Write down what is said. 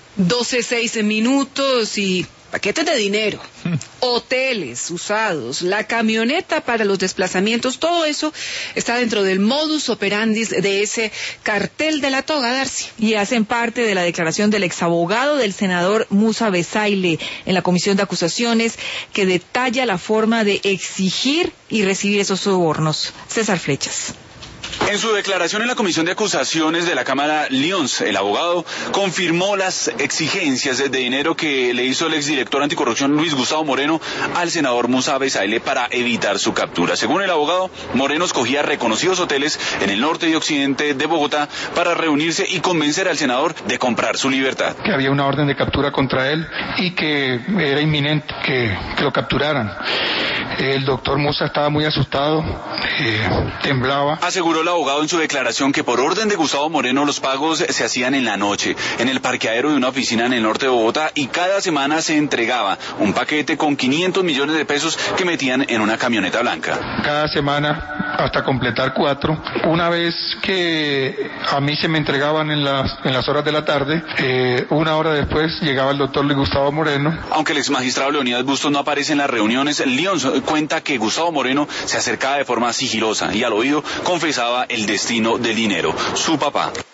12:06 y paquetes de dinero, hoteles usados, la camioneta para los desplazamientos, todo eso está dentro del modus operandi de ese cartel de la toga, Darcy. Y hacen parte de la declaración del exabogado del senador Musa Besaile en la Comisión de Acusaciones, que detalla la forma de exigir y recibir esos sobornos. César Flechas. En su declaración en la Comisión de Acusaciones de la Cámara, Lyons, el abogado, confirmó las exigencias de dinero que le hizo el exdirector anticorrupción Luis Gustavo Moreno al senador Musa Besaile para evitar su captura. Según el abogado, Moreno escogía reconocidos hoteles en el norte y occidente de Bogotá para reunirse y convencer al senador de comprar su libertad. Que había una orden de captura contra él y que era inminente que lo capturaran. El doctor Musa estaba muy asustado, temblaba. Aseguró el abogado en su declaración que por orden de Gustavo Moreno los pagos se hacían en la noche, en el parqueadero de una oficina en el norte de Bogotá, y cada semana se entregaba un paquete con 500 millones de pesos que metían en una camioneta blanca. Cada semana hasta completar 4. Una vez que a mí se me entregaban en las horas de la tarde, una hora después llegaba el doctor Luis Gustavo Moreno. Aunque el exmagistrado Leonidas Bustos no aparece en las reuniones, Lyons cuenta que Gustavo Moreno se acercaba de forma sigilosa y al oído confesaba el destino del dinero, su papá.